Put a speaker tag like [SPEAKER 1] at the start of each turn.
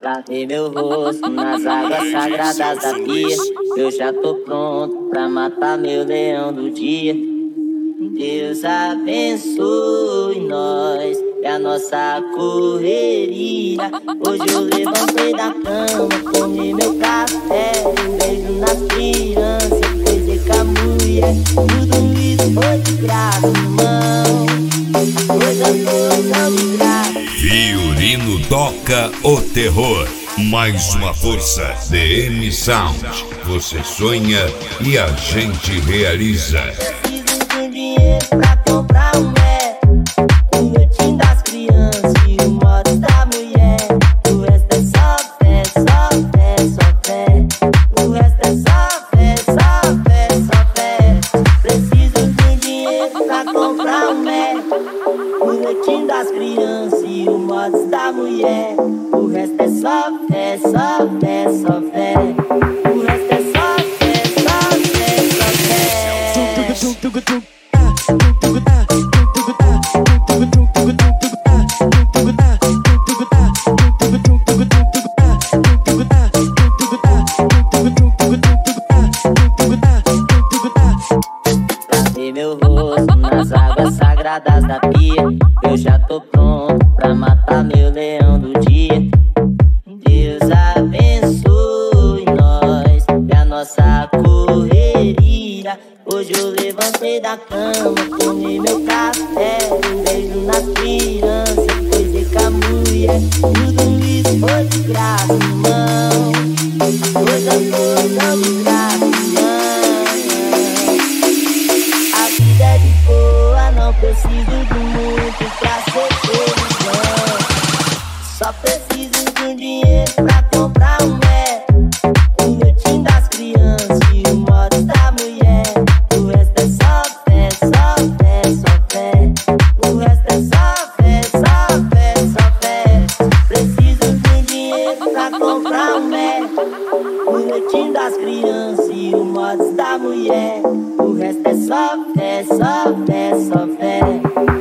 [SPEAKER 1] Pra ver meu rosto nas águas sagradas da pia, eu já tô pronto pra matar meu leão do dia. Deus abençoe nós e a nossa correria. Hoje eu levantei da cama, comi meu café, um beijo nas crianças, coisei com a mulher. Tudo isso foi de graça, irmão. Coisas boas são de graça.
[SPEAKER 2] Fiorino toca o terror. Mais uma força. DM Sound. Você sonha e a gente realiza.
[SPEAKER 1] Preciso de dinheiro pra comprar um Mac, o netinho das crianças e o mods da mulher. O resto é só fé, só fé, só fé. O resto é só fé, só fé, só fé. Preciso de dinheiro pra comprar um Mac, o netinho das crianças e o mods da mulher. O resto é só fé, só fé, só fé. O resto é só fé, só fé, só fé. Pra ver meu rosto nas águas sagradas da pia, eu já tô pronto pra matar meu leão do dia. Deus abençoe nós e a nossa correria. Hoje eu levantei da cama, comi meu café, um beijo nas crianças, coisei com a mulher. Tudo isso foi de graça, irmão. Coisas boas são de graça, irmão. A vida é de boa, não preciso de muito pra ser feliz, não. Só preciso de um dinheiro pra comprar um Mac, o netinho das crianças e o mods da mulher. O resto é só fé, só fé, só fé. O resto é só fé, só fé, só fé. Preciso de um dinheiro pra comprar um Mac, o netinho das crianças e o mods da mulher. O resto é só fé, só fé, só fé.